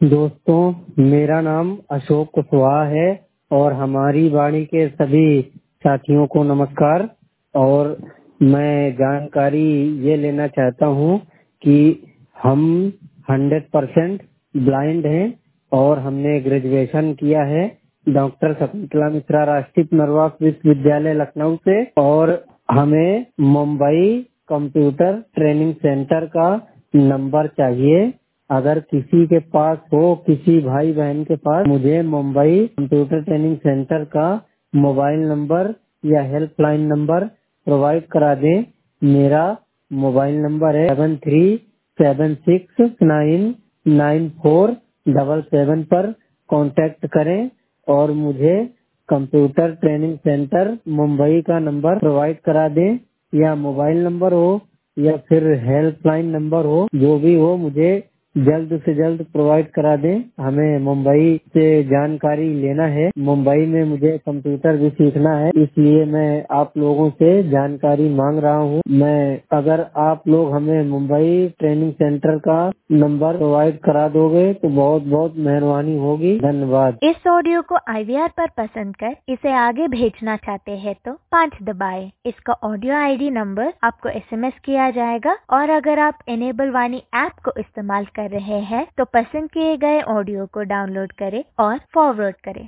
दोस्तों, मेरा नाम अशोक कुशवाहा है और हमारी वाणी के सभी साथियों को नमस्कार। और मैं जानकारी ये लेना चाहता हूँ कि हम 100% ब्लाइंड हैं और हमने ग्रेजुएशन किया है डॉक्टर शकुंतला मिश्रा राष्ट्रीय पुनर्वास विश्वविद्यालय लखनऊ से, और हमें मुंबई कंप्यूटर ट्रेनिंग सेंटर का नंबर चाहिए। अगर किसी के पास हो, किसी भाई बहन के पास, मुझे मुंबई कंप्यूटर ट्रेनिंग सेंटर का मोबाइल नंबर या हेल्पलाइन नंबर प्रोवाइड करा दें। मेरा मोबाइल नंबर है 7376699477 पर कांटेक्ट करें और मुझे कंप्यूटर ट्रेनिंग सेंटर मुंबई का नंबर प्रोवाइड करा दें, या मोबाइल नंबर हो या फिर हेल्पलाइन नंबर हो, जो भी हो मुझे जल्द से जल्द प्रोवाइड करा दें। हमें मुंबई से जानकारी लेना है, मुंबई में मुझे कंप्यूटर भी सीखना है, इसलिए मैं आप लोगों से जानकारी मांग रहा हूँ। अगर आप लोग हमें मुंबई ट्रेनिंग सेंटर का नंबर प्रोवाइड करा दोगे तो बहुत बहुत मेहरबानी होगी। धन्यवाद। इस ऑडियो को IVR पर पसंद कर इसे आगे भेजना चाहते हैं तो 5 दबाएं। इसका ऑडियो ID नंबर आपको SMS किया जाएगा, और अगर आप इनेबल वाणी ऐप को इस्तेमाल कर रहे हैं तो पसंद किए गए ऑडियो को डाउनलोड करें और फॉरवर्ड करें।